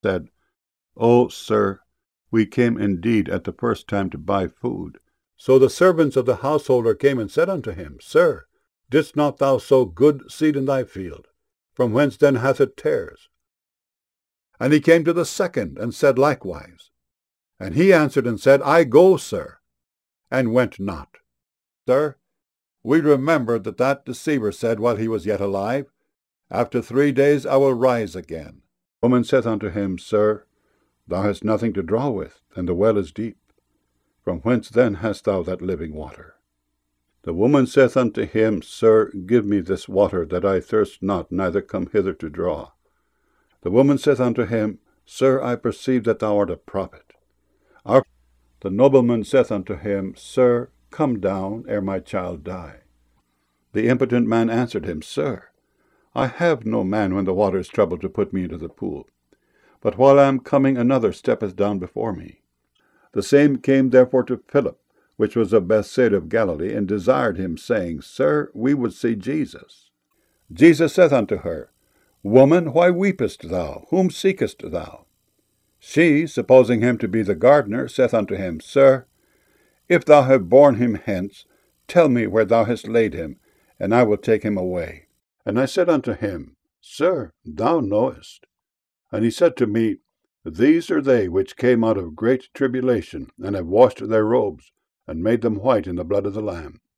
said, "O sir, we came indeed at the first time to buy food." So the servants of the householder came and said unto him, Sir, didst not thou sow good seed in thy field? From whence then hath it tares? And he came to the second, and said likewise. And he answered and said, I go, sir, and went not. Sir, we remember that deceiver said while he was yet alive, After 3 days I will rise again. The woman saith unto him, Sir, thou hast nothing to draw with, and the well is deep. From whence then hast thou that living water? The woman saith unto him, Sir, give me this water, that I thirst not, neither come hither to draw. The woman saith unto him, Sir, I perceive that thou art a prophet. The nobleman saith unto him, Sir, come down, ere my child die. The impotent man answered him, Sir, I have no man when the water is troubled to put me into the pool. But while I am coming, another steppeth down before me. The same came therefore to Philip, which was of Bethsaida of Galilee, and desired him, saying, Sir, we would see Jesus. Jesus saith unto her, Woman, why weepest thou? Whom seekest thou? She, supposing him to be the gardener, saith unto him, Sir, if thou have borne him hence, tell me where thou hast laid him, and I will take him away. And I said unto him, Sir, thou knowest. And he said to me, These are they which came out of great tribulation, and have washed their robes, and made them white in the blood of the Lamb.